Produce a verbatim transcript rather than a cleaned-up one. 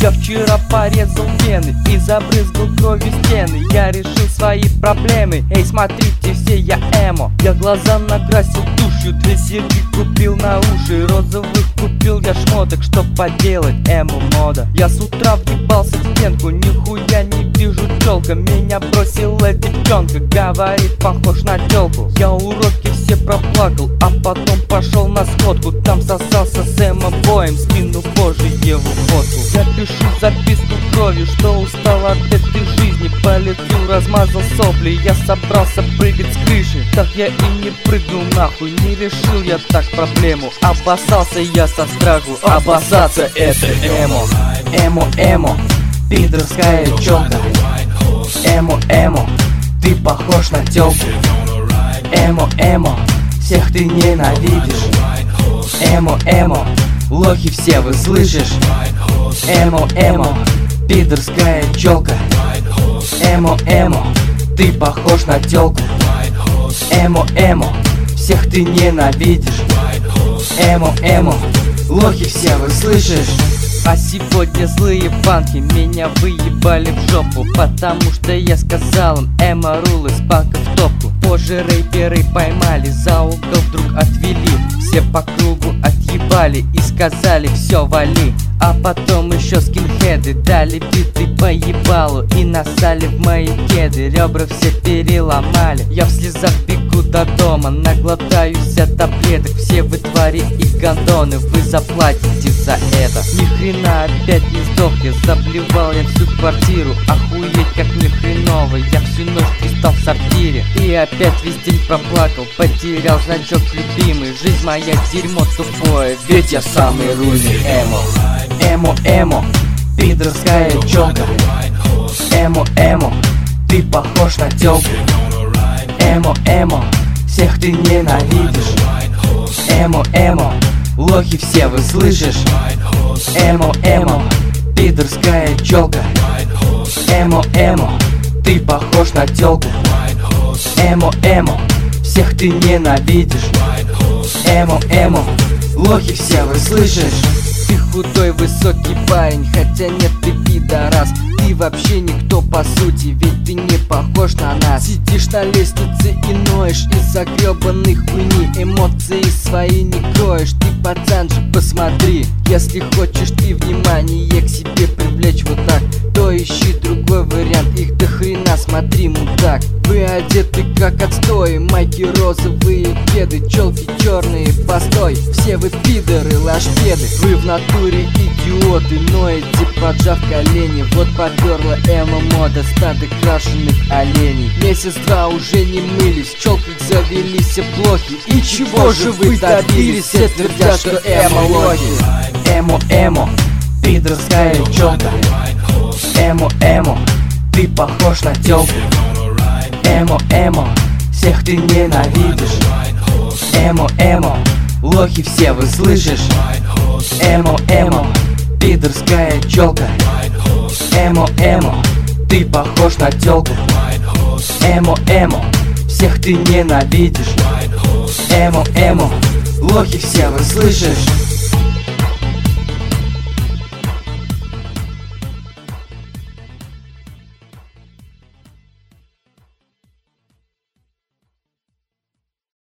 Я вчера порезал вены и забрызгал кровью стены. Я решил свои проблемы, эй, смотрите все, я эмо. Я глаза накрасил тушью, две серьги купил на уши, розовых купил я шмоток, чтоб поделать эмо мода. Я с утра въебался в стенку, нихуя не вижу тёлка. Меня бросила девчонка, говорит, похож на тёлку. Я уроки все проплакал, а потом пошел на сходку. Там сосался с эмо-боем, скину позже его фотку. Я пишу записку кровью, что устал от этой жизни. По лицу размазал сопли, я собрался прыгать с крыши. Так я и не прыгнул нахуй, не решил я так проблему. Обоссался я со страху, обоссаться это эмо. Эмо-эмо, пидорская чёлка. Эмо-эмо, ты похож на тёлку. Эмо-эмо, всех ты ненавидишь. Эмо-эмо, лохи все, вы слышишь? Эмо-эмо, пидорская чёлка. Эмо-эмо, ты похож на тёлку. Эмо-эмо, всех ты ненавидишь. Эмо-эмо, лохи все, вы слышишь? А сегодня злые панки меня выебали в жопу, потому что я сказал им эмо-рулы с панка в топку. Позже рэперы поймали, за угол вдруг отвели. Все по кругу отъебали и сказали все, вали. А потом еще скинхеды дали биты по ебалу и насали в мои кеды. Ребра все переломали, я в слезах бегу до дома, наглотаюсь от таблеток. Все вы твари и гондоны, вы заплатите за это. Ни хрена опять не сдох, я заблевал я всю квартиру. Охуеть как мне хреново, я всю ночь пристал в сортире. И опять весь день проплакал, потерял значок любимый. Жизнь моя дерьмо тупое, ведь я самый рульный эмо. Эмо-эмо, пидорская чёлка. Эмо-эмо, ты похож на тёлку. Эмо-эмо, всех ты ненавидишь. Эмо-эмо, лохи все, вы слышишь? Эмо-эмо, пидорская чёлка. Эмо-эмо, ты похож на тёлку. Эмо-эмо, всех ты ненавидишь. Эмо-эмо, лохи все, вы слышишь? Ты худой высокий парень, хотя нет, ты пидорас. Ты вообще никто по сути, ведь ты не похож на нас. Сидишь на лестнице и ноешь из-за гребаной хуйни. Эмоции свои не кроешь, ты пацан же посмотри. Если хочешь ты внимание к себе привлечь вот так, то ищи другой вариант, их до хрена, смотри, мудак. Вы одеты как отстой, майки розовые, кеды, челки черные, постой. Все вы пидоры, лашпеды, вы в натуре идиоты, ноете, поджав колени. Вот поперла эмо-мода, стадо крашеных оленей. Месяц-два уже не мылись, в челках завелись блохи. И чего же вы добились? Все твердят, что эмо-лохи. Эмо-эмо, пидорская чёлка. Эмо-эмо, ты похож на тёлку. Эмо-эмо, всех ты ненавидишь. Эмо-эмо, лохи все, вы слышишь? Эмо-эмо, пидорская чёлка. Эмо-эмо, ты похож на тёлку. Эмо-эмо, всех ты ненавидишь. Эмо-эмо, лохи все, вы слышишь?